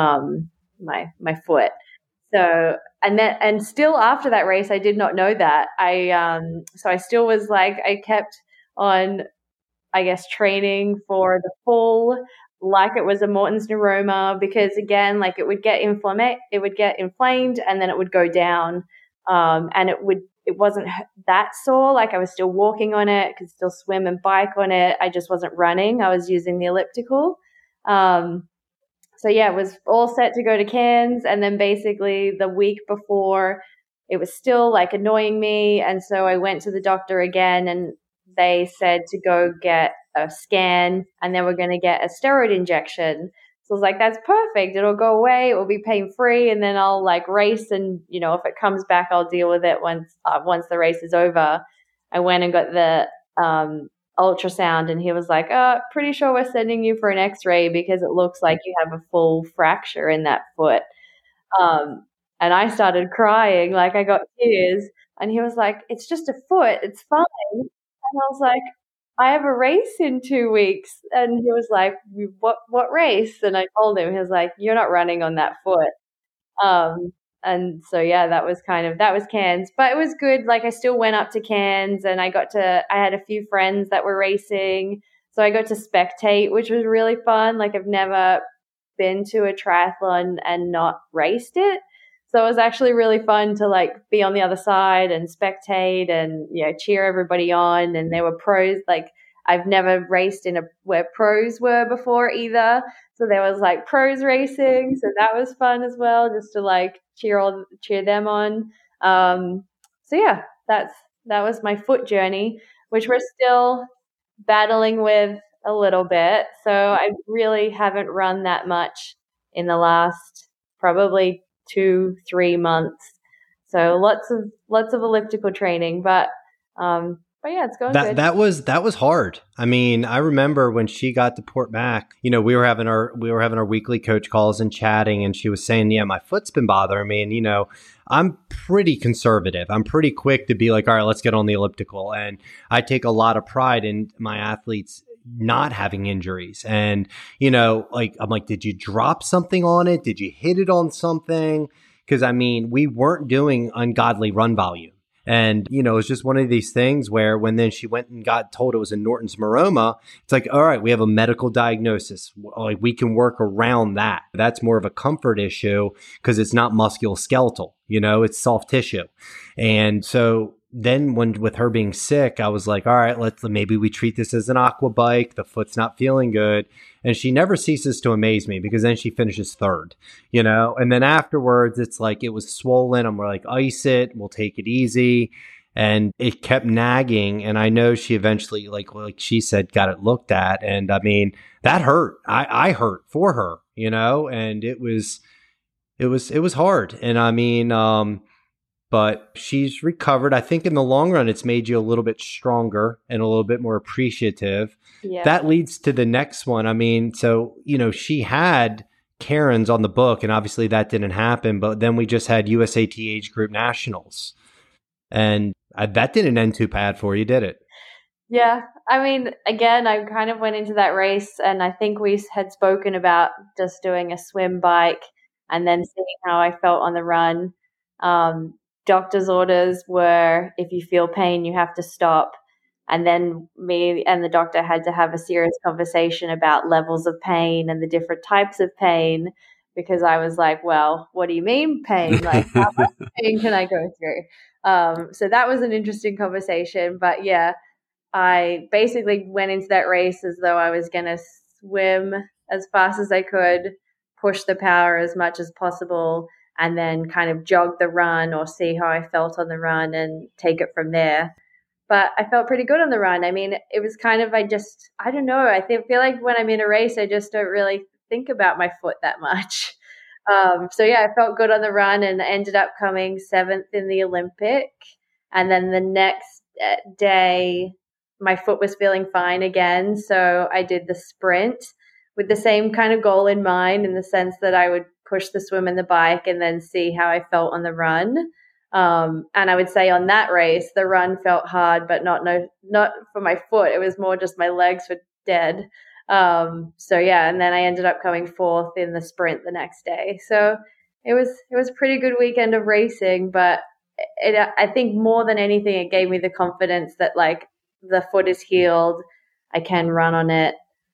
my foot. So and still after that race, I did not know that. So I still was like, I kept on, I guess, training for the full, like it was a Morton's neuroma, because again, like it would get inflamed and then it would go down. And it wasn't that sore. Like I was still walking on it, could still swim and bike on it. I just wasn't running. I was using the elliptical. So yeah, it was all set to go to Cairns. And then basically the week before, it was still like annoying me. And so I went to the doctor again and they said to go get a scan and then we're going to get a steroid injection. So I was like, that's perfect. It'll go away. It will be pain free. And then I'll like race. And, you know, if it comes back, I'll deal with it once the race is over. I went and got the ultrasound and he was like, pretty sure we're sending you for an x-ray because it looks like you have a full fracture in that foot. And I started crying, like I got tears. And he was like, it's just a foot. It's fine. And I was like, I have a race in 2 weeks. And he was like, what race? And I told him, he was like, you're not running on that foot. And so, yeah, that was Cairns, but it was good. Like I still went up to Cairns and I had a few friends that were racing. So I got to spectate, which was really fun. Like I've never been to a triathlon and not raced it. So it was actually really fun to like be on the other side and spectate and, you know, cheer everybody on. And there were pros, like I've never raced where pros were before either. So there was like pros racing. So that was fun as well, just to like cheer them on. So yeah, that was my foot journey, which we're still battling with a little bit. So I really haven't run that much in the last probably 2-3 months. So lots of elliptical training, but yeah, it's going good. That was hard. I mean, I remember when she got to Port Mac, you know, we were having our weekly coach calls and chatting, and she was saying, yeah, my foot's been bothering me. And, you know, I'm pretty conservative. I'm pretty quick to be like, all right, let's get on the elliptical. And I take a lot of pride in my athletes not having injuries. And, you know, like, I'm like, did you drop something on it? Did you hit it on something? Because I mean, we weren't doing ungodly run volume. And, you know, it was just one of these things where when then she went and got told it was a Norton's Maroma, it's like, all right, we have a medical diagnosis. Like we can work around that. That's more of a comfort issue because it's not musculoskeletal, you know, it's soft tissue. And so then when with her being sick, I was like, all right, maybe we treat this as an aqua bike. The foot's not feeling good. And she never ceases to amaze me because then she finishes third, you know, and then afterwards it's like it was swollen. I'm like, ice it, we'll take it easy. And it kept nagging. And I know she eventually, like she said, got it looked at. And I mean, that hurt. I hurt for her, you know, and it was hard. And I mean, but she's recovered. I think in the long run, it's made you a little bit stronger and a little bit more appreciative. Yeah. That leads to the next one. I mean, so, you know, she had Karen's on the book, and obviously that didn't happen. But then we just had USAT Age Group Nationals. And that didn't end too bad for you, did it? Yeah. I mean, again, I kind of went into that race, and I think we had spoken about just doing a swim bike and then seeing how I felt on the run. Doctor's orders were if you feel pain, you have to stop. And then me and the doctor had to have a serious conversation about levels of pain and the different types of pain, because I was like, well, what do you mean pain? Like, how much pain can I go through? So that was an interesting conversation. But yeah, I basically went into that race as though I was going to swim as fast as I could, push the power as much as possible, and then kind of jog the run or see how I felt on the run and take it from there. But I felt pretty good on the run. I mean, it was kind of, I don't know. I feel like when I'm in a race, I just don't really think about my foot that much. So yeah, I felt good on the run and ended up coming 7th in the Olympic. And then the next day, my foot was feeling fine again. So I did the sprint with the same kind of goal in mind, in the sense that I would push the swim and the bike and then see how I felt on the run. And I would say on that race, the run felt hard, but not for my foot. It was more just my legs were dead. So yeah, and then I ended up coming 4th in the sprint the next day. So it was a pretty good weekend of racing, but I think more than anything, it gave me the confidence that like the foot is healed, I can run on it.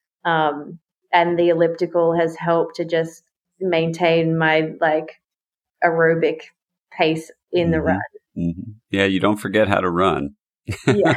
And the elliptical has helped to just maintain my like aerobic pace in the run. Mm-hmm. Yeah, you don't forget how to run. Yeah.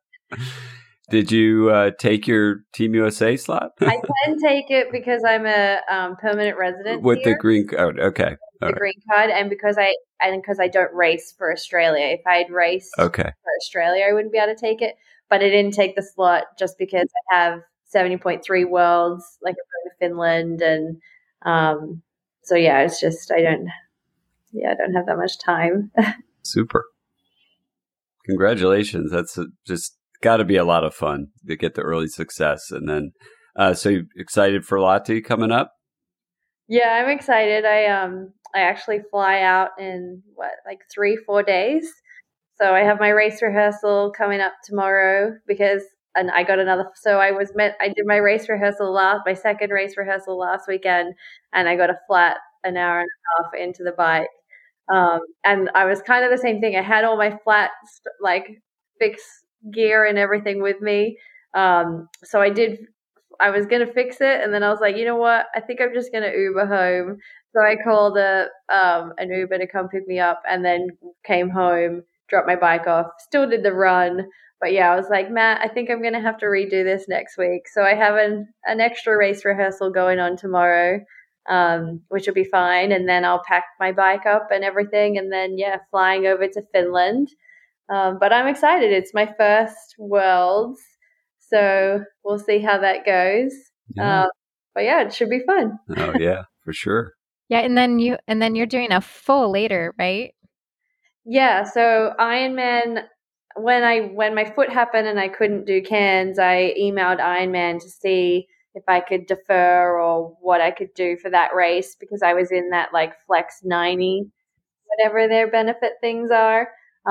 Did you take your Team USA slot? I can take it because I'm a permanent resident with here. the green card. Okay, green card, and because I don't race for Australia. If I'd raced for Australia, I wouldn't be able to take it. But I didn't take the slot just because I have 70.3 worlds, like I'm going to Finland, and so yeah, it's just I don't have that much time. Super. Congratulations. That's just got to be a lot of fun to get the early success. And then, so you excited for Lahti coming up? Yeah, I'm excited. I actually fly out in 3-4 days. So I have my race rehearsal coming up tomorrow and I got another. So I did my race rehearsal my second race rehearsal last weekend, and I got a flat an hour and a half into the bike. And I was kind of the same thing. I had all my flat, fixed gear and everything with me. So I was going to fix it. And then I was like, you know what? I think I'm just going to Uber home. So I called an Uber to come pick me up, and then came home, dropped my bike off, still did the run. But yeah, I was like, Matt, I think I'm going to have to redo this next week. So I have an extra race rehearsal going on tomorrow, which will be fine. And then I'll pack my bike up and everything. And then, yeah, flying over to Finland. But I'm excited. It's my first Worlds. So we'll see how that goes. Yeah. But yeah, it should be fun. Oh, yeah, for sure. Yeah. And then you're doing a full later, right? Yeah. So Ironman, when my foot happened and I couldn't do Cairns, I emailed Ironman to see if I could defer or what I could do for that race, because I was in that Flex 90, whatever their benefit things are.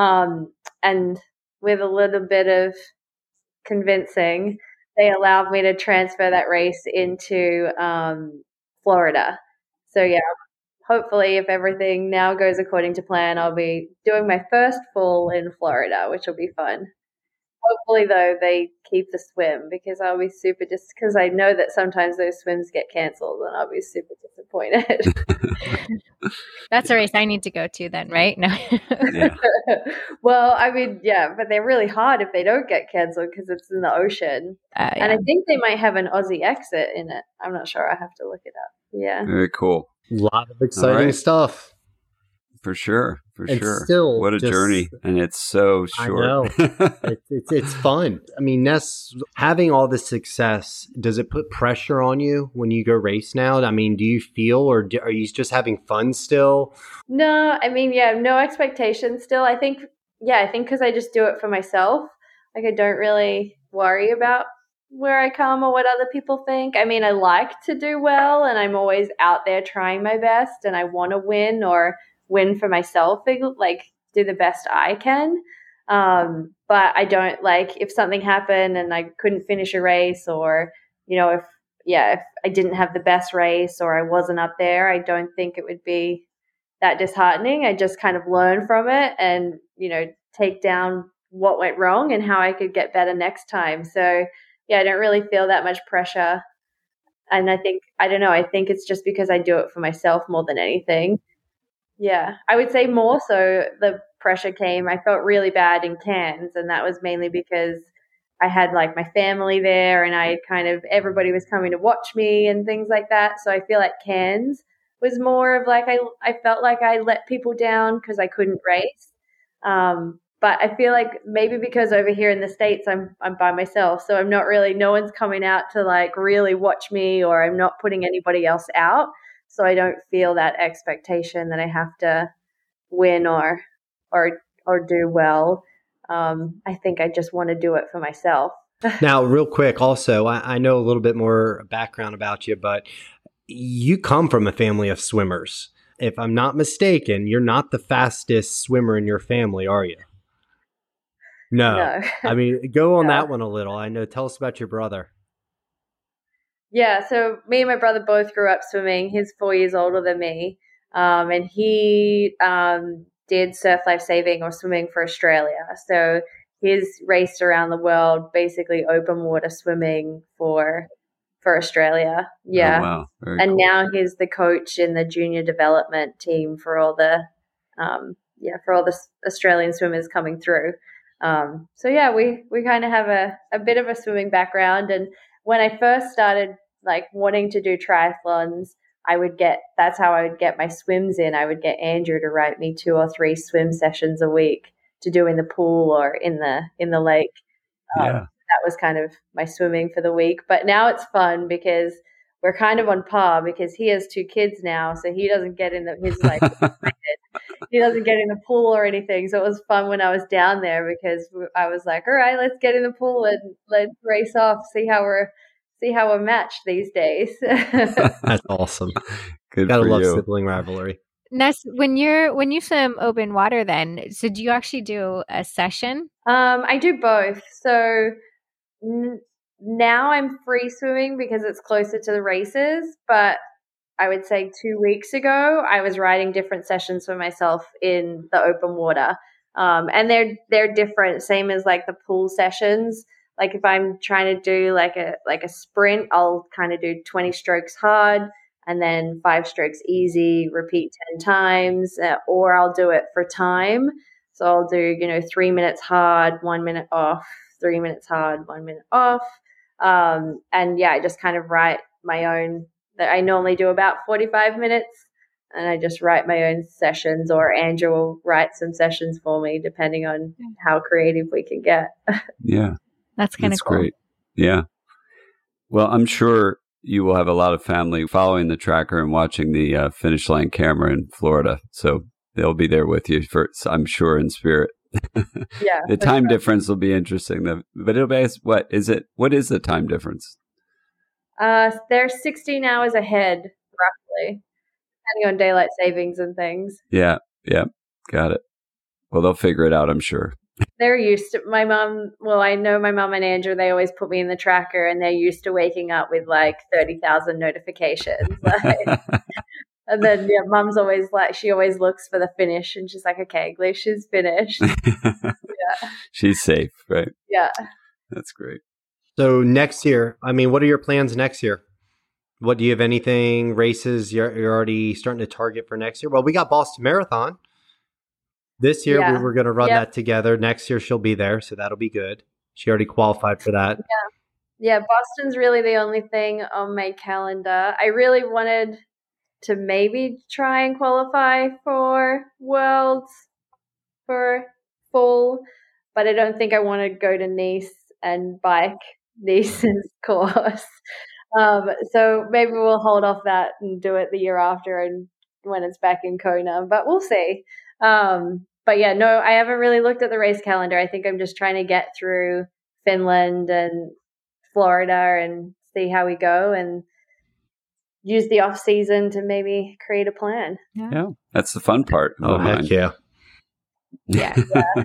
And with a little bit of convincing, they allowed me to transfer that race into Florida. So yeah, hopefully, if everything now goes according to plan, I'll be doing my first full in Florida, which will be fun. Hopefully, though, they keep the swim because I'll be super just because I know that sometimes those swims get canceled and I'll be super disappointed. That's a race I need to go to then, right? No. Yeah. Well, I mean, yeah, but they're really hard if they don't get canceled because it's in the ocean. And I think they might have an Aussie exit in it. I'm not sure. I have to look it up. Yeah. Very cool. A lot of exciting stuff. For sure. And sure. still What a just- journey. And it's so short. I know. It's fun. I mean, Ness, having all this success, does it put pressure on you when you go race now? I mean, do you feel or are you just having fun still? No, I mean, yeah, no expectations still. I think because I just do it for myself. Like, I don't really worry about where I come or what other people think. I mean, I like to do well and I'm always out there trying my best and I want to win or win for myself, like do the best I can. But I don't like if something happened and I couldn't finish a race or, if I didn't have the best race or I wasn't up there, I don't think it would be that disheartening. I just kind of learn from it and, take down what went wrong and how I could get better next time. So yeah, I don't really feel that much pressure. And I think it's just because I do it for myself more than anything. Yeah, I would say more so the pressure came. I felt really bad in Cairns, and that was mainly because I had like my family there and everybody was coming to watch me and things like that. So I feel like Cairns was more of like, I felt like I let people down because I couldn't race. But I feel like maybe because over here in the States, I'm by myself. So I'm not really, no one's coming out to like really watch me or I'm not putting anybody else out. So I don't feel that expectation that I have to win or do well. I think I just want to do it for myself. Now, real quick, also, I know a little bit more background about you, but you come from a family of swimmers. If I'm not mistaken, you're not the fastest swimmer in your family, are you? No. I mean, go on that one a little. I know. Tell us about your brother. Yeah, so me and my brother both grew up swimming. He's 4 years older than me, and he did surf life saving or swimming for Australia. So he's raced around the world, basically open water swimming for Australia. Yeah, Oh, wow. Very and cool. now he's the coach in the junior development team for all the Australian swimmers coming through. So yeah, we kind of have a bit of a swimming background, and when I first started like wanting to do triathlons, that's how I would get my swims in. I would get Andrew to write me 2 or 3 swim sessions a week to do in the pool or in the lake. Yeah. That was kind of my swimming for the week. But now it's fun because we're kind of on par because he has 2 kids now, so he doesn't get in he doesn't get in the pool or anything. So it was fun when I was down there because I was like, all right, let's get in the pool and let's race off, see how we're matched these days. That's awesome. Good Gotta for love you. sibling rivalry. Ness, when you swim open water then, so do you actually do a session? I do both. So now I'm free swimming because it's closer to the races, but I would say 2 weeks ago, I was riding different sessions for myself in the open water. And they're different, same as like the pool sessions. Like if I'm trying to do like a sprint, I'll kind of do 20 strokes hard and then 5 strokes easy, repeat 10 times, or I'll do it for time. So I'll do, 3 minutes hard, 1 minute off, 3 minutes hard, 1 minute off. And yeah, I just kind of write my own. I normally do about 45 minutes and I just write my own sessions, or Andrew will write some sessions for me depending on how creative we can get. Yeah. That's kind of cool. Great. Yeah. Well, I'm sure you will have a lot of family following the tracker and watching the finish line camera in Florida. So they'll be there with you I'm sure, in spirit. Yeah. The time difference will be interesting. But it'll be, what is the time difference? They're 16 hours ahead, roughly, depending on daylight savings and things. Yeah. Yeah. Got it. Well, they'll figure it out, I'm sure. They're used to my mom. Well, I know my mom and Andrew, they always put me in the tracker and they're used to waking up with like 30,000 notifications. And then, yeah, Mum's always like, she always looks for the finish and she's like, okay, Glacier's finished. Yeah. She's safe, right? Yeah. That's great. So next year, I mean, what are your plans next year? What do you have anything, races you're already starting to target for next year? Well, we got Boston Marathon. This year, we were going to run that together. Next year, she'll be there, so that'll be good. She already qualified for that. Yeah, Boston's really the only thing on my calendar. I really wanted to maybe try and qualify for Worlds for fall, but I don't think I want to go to Nice and bike Nice's course. So maybe we'll hold off that and do it the year after and when it's back in Kona, but we'll see. But yeah, no, I haven't really looked at the race calendar. I think I'm just trying to get through Finland and Florida and see how we go and use the off season to maybe create a plan. Yeah, that's the fun part. Oh, heck yeah. Yeah.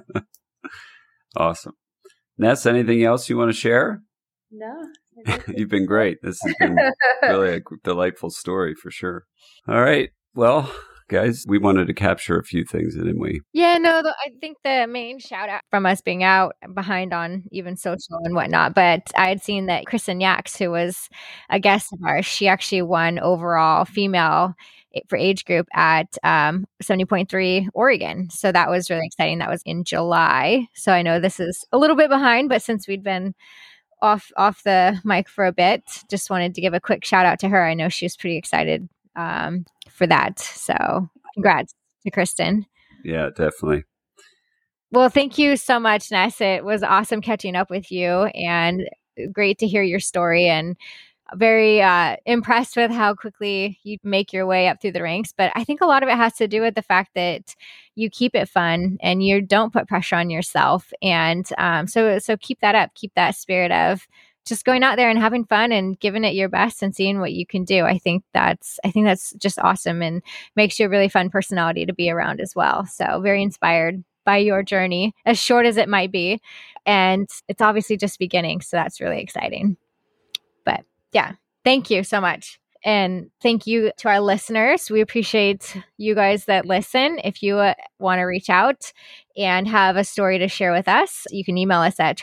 Awesome. Ness, anything else you want to share? No. You've been great. This has been really a delightful story for sure. All right. Well, guys, we wanted to capture a few things, didn't we? Yeah, no, I think the main shout out from us being out behind on even social and whatnot, but I had seen that Kristen Yax, who was a guest of ours, she actually won overall female for age group at 70.3 Oregon. So that was really exciting. That was in July. So I know this is a little bit behind, but since we'd been off the mic for a bit, just wanted to give a quick shout out to her. I know she was pretty excited for that. So congrats to Kristen. Yeah, definitely. Well, thank you so much, Ness. It was awesome catching up with you and great to hear your story, and very impressed with how quickly you make your way up through the ranks. But I think a lot of it has to do with the fact that you keep it fun and you don't put pressure on yourself. And so keep that up, keep that spirit of just going out there and having fun and giving it your best and seeing what you can do. I think that's just awesome and makes you a really fun personality to be around as well. So very inspired by your journey, as short as it might be. And it's obviously just beginning. So that's really exciting. But yeah, thank you so much. And thank you to our listeners. We appreciate you guys that listen. If you want to reach out and have a story to share with us, you can email us at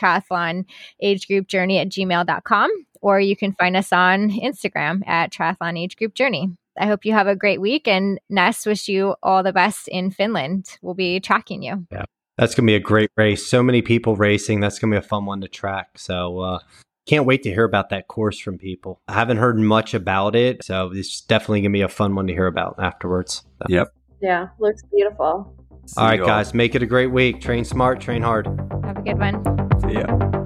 triathlonagegroupjourney@gmail.com, or you can find us on Instagram at triathlonagegroupjourney. I hope you have a great week, and Ness, wish you all the best in Finland. We'll be tracking you. Yeah, that's going to be a great race. So many people racing. That's going to be a fun one to track. So, can't wait to hear about that course from people. I haven't heard much about it, so it's definitely going to be a fun one to hear about afterwards. So. Yep. Yeah, looks beautiful. All right, guys, make it a great week. Train smart, train hard. Have a good one. See ya.